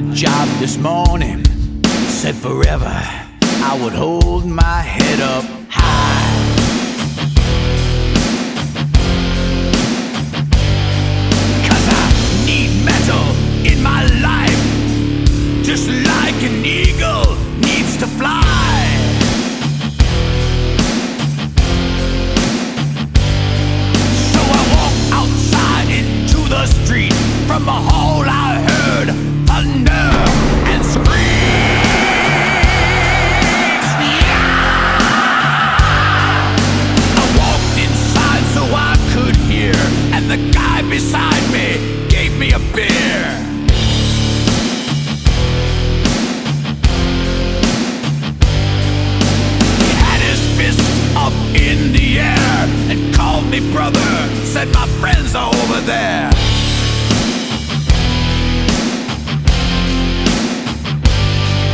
job this morning said forever I would hold my head up high. Cause I need metal in my life, just like an eagle needs to fly. So I walked outside into the street. From a hole I heard thunder and screams. I walked inside so I could hear, and the guy beside me gave me a beer. He had his fist up in the air and called me brother, said my friends are over there.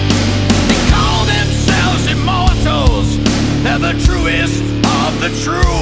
They're the truest of the true.